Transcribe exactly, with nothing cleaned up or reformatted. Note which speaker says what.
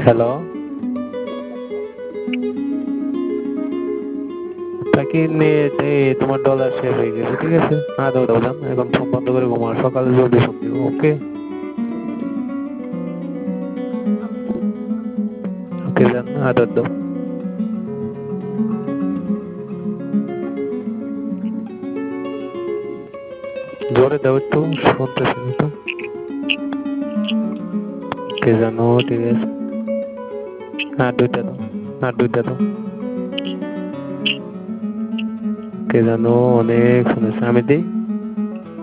Speaker 1: Hello. থাকি net এ তোমার dollar শেষ হয়ে গেছে, ঠিক আছে? না দাও দাও জান, এখন ফোন বন্ধ করে ঘুমাও, সকালে জলদি ফোন দিও, ওকে? ওকে জান, আদর দাও। জোরে দাও একটু, শুনতেছি না তো। কে জানো, ঠিক আছে। আর দুইটা দাও, আর দুইটা দাও। কে জানো, অনেক শুনেছে, আমি দিই।